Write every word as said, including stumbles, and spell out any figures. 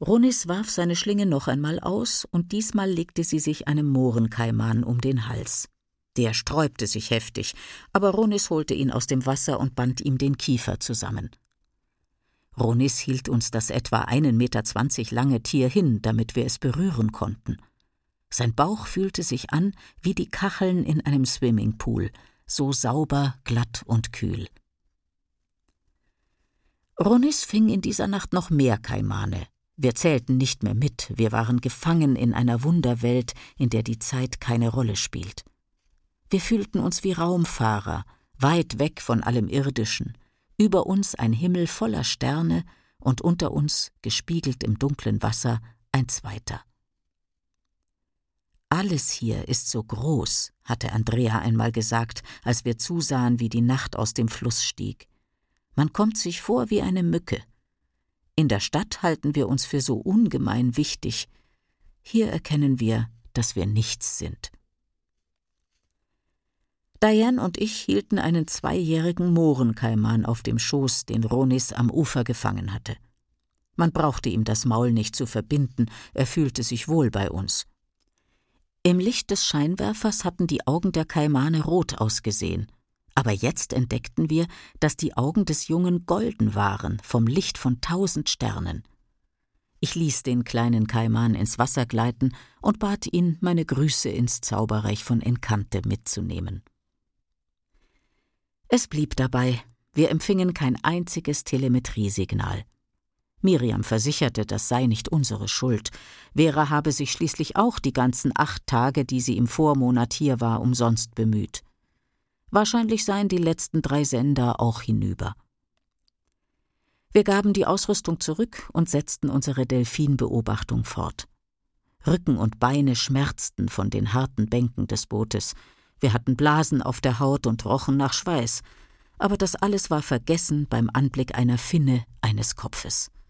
Ronis warf seine Schlinge noch einmal aus, und diesmal legte sie sich einem Mohrenkaiman um den Hals. Der sträubte sich heftig, aber Ronis holte ihn aus dem Wasser und band ihm den Kiefer zusammen. Ronis hielt uns das etwa einen Meter zwanzig lange Tier hin, damit wir es berühren konnten. Sein Bauch fühlte sich an wie die Kacheln in einem Swimmingpool, so sauber, glatt und kühl. Ronis fing in dieser Nacht noch mehr Kaimane. Wir zählten nicht mehr mit, wir waren gefangen in einer Wunderwelt, in der die Zeit keine Rolle spielt. Wir fühlten uns wie Raumfahrer, weit weg von allem Irdischen, über uns ein Himmel voller Sterne und unter uns, gespiegelt im dunklen Wasser, ein zweiter. »Alles hier ist so groß«, hatte Andrea einmal gesagt, als wir zusahen, wie die Nacht aus dem Fluss stieg. »Man kommt sich vor wie eine Mücke. In der Stadt halten wir uns für so ungemein wichtig. Hier erkennen wir, dass wir nichts sind.« Diane und ich hielten einen zweijährigen Mohrenkaiman auf dem Schoß, den Ronis am Ufer gefangen hatte. Man brauchte ihm das Maul nicht zu verbinden, er fühlte sich wohl bei uns. Im Licht des Scheinwerfers hatten die Augen der Kaimane rot ausgesehen, aber jetzt entdeckten wir, dass die Augen des Jungen golden waren, vom Licht von tausend Sternen. Ich ließ den kleinen Kaiman ins Wasser gleiten und bat ihn, meine Grüße ins Zauberreich von Encante mitzunehmen. Es blieb dabei, wir empfingen kein einziges Telemetriesignal. Miriam versicherte, das sei nicht unsere Schuld. Vera habe sich schließlich auch die ganzen acht Tage, die sie im Vormonat hier war, umsonst bemüht. Wahrscheinlich seien die letzten drei Sender auch hinüber. Wir gaben die Ausrüstung zurück und setzten unsere Delfinbeobachtung fort. Rücken und Beine schmerzten von den harten Bänken des Bootes. Wir hatten Blasen auf der Haut und rochen nach Schweiß, aber das alles war vergessen beim Anblick einer Finne, eines Kopfes.